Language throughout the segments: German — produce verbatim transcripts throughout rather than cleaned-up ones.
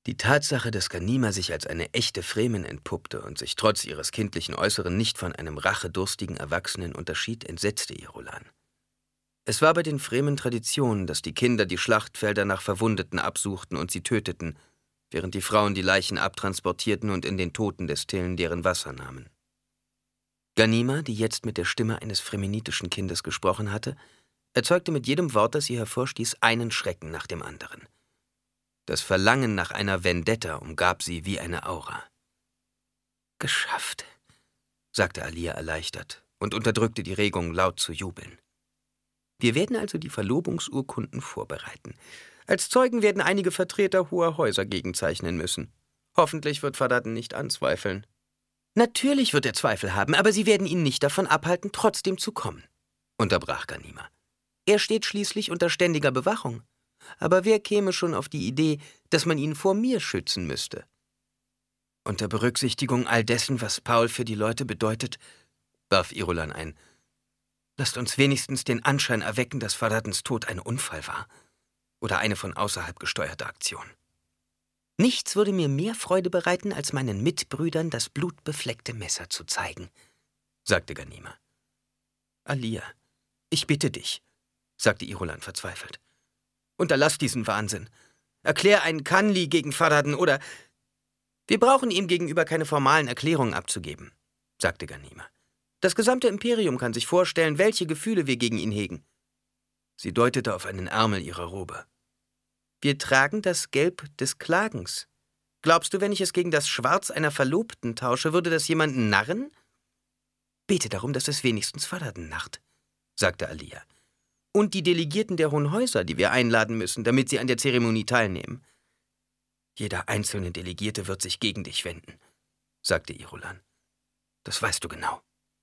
Die Tatsache, dass Ghanima sich als eine echte Fremen entpuppte und sich trotz ihres kindlichen Äußeren nicht von einem rachedurstigen Erwachsenen unterschied, entsetzte Irulan. Es war bei den Fremen Tradition, dass die Kinder die Schlachtfelder nach Verwundeten absuchten und sie töteten, während die Frauen die Leichen abtransportierten und in den Toten des Tillen deren Wasser nahmen. Ghanima, die jetzt mit der Stimme eines fremenitischen Kindes gesprochen hatte, erzeugte mit jedem Wort, das sie hervorstieß, einen Schrecken nach dem anderen. Das Verlangen nach einer Vendetta umgab sie wie eine Aura. »Geschafft«, sagte Alia erleichtert und unterdrückte die Regung, laut zu jubeln. »Wir werden also die Verlobungsurkunden vorbereiten. Als Zeugen werden einige Vertreter hoher Häuser gegenzeichnen müssen. Hoffentlich wird Fadaden nicht anzweifeln.« »Natürlich wird er Zweifel haben, aber Sie werden ihn nicht davon abhalten, trotzdem zu kommen«, unterbrach Ghanima. »Er steht schließlich unter ständiger Bewachung. Aber wer käme schon auf die Idee, dass man ihn vor mir schützen müsste?« »Unter Berücksichtigung all dessen, was Paul für die Leute bedeutet«, warf Irulan ein, »lasst uns wenigstens den Anschein erwecken, dass Fadadens Tod ein Unfall war oder eine von außerhalb gesteuerte Aktion. Nichts würde mir mehr Freude bereiten, als meinen Mitbrüdern das blutbefleckte Messer zu zeigen«, sagte Ghanima. »Alia, ich bitte dich«, sagte Irulan verzweifelt. »Unterlass diesen Wahnsinn. Erklär einen Kanli gegen Fadaden oder... Wir brauchen ihm gegenüber keine formalen Erklärungen abzugeben«, sagte Ghanima. »Das gesamte Imperium kann sich vorstellen, welche Gefühle wir gegen ihn hegen.« Sie deutete auf einen Ärmel ihrer Robe. »Wir tragen das Gelb des Klagens. Glaubst du, wenn ich es gegen das Schwarz einer Verlobten tausche, würde das jemanden narren?« »Bete darum, dass es wenigstens Fadaden narrt«, sagte Alia. »Und die Delegierten der Hohen Häuser, die wir einladen müssen, damit sie an der Zeremonie teilnehmen.« »Jeder einzelne Delegierte wird sich gegen dich wenden«, sagte Irulan. »Das weißt du genau.«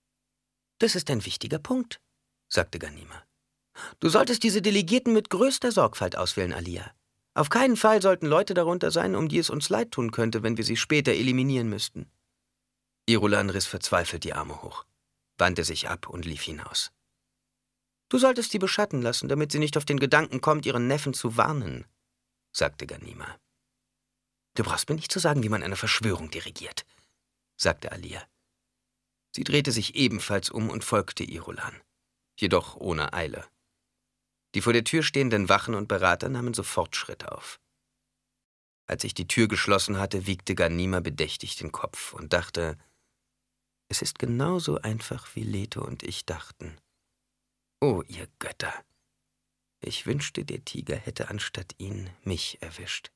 »Das ist ein wichtiger Punkt«, sagte Ghanima. »Du solltest diese Delegierten mit größter Sorgfalt auswählen, Alia. Auf keinen Fall sollten Leute darunter sein, um die es uns leid tun könnte, wenn wir sie später eliminieren müssten.« Irulan riss verzweifelt die Arme hoch, wandte sich ab und lief hinaus. »Du solltest sie beschatten lassen, damit sie nicht auf den Gedanken kommt, ihren Neffen zu warnen«, sagte Ghanima. »Du brauchst mir nicht zu sagen, wie man eine Verschwörung dirigiert«, sagte Alia. Sie drehte sich ebenfalls um und folgte Irulan, jedoch ohne Eile. Die vor der Tür stehenden Wachen und Berater nahmen sofort Schritt auf. Als ich die Tür geschlossen hatte, wiegte Ghanima bedächtig den Kopf und dachte, es ist genauso einfach, wie Leto und ich dachten. Oh, ihr Götter! Ich wünschte, der Tiger hätte anstatt ihn mich erwischt.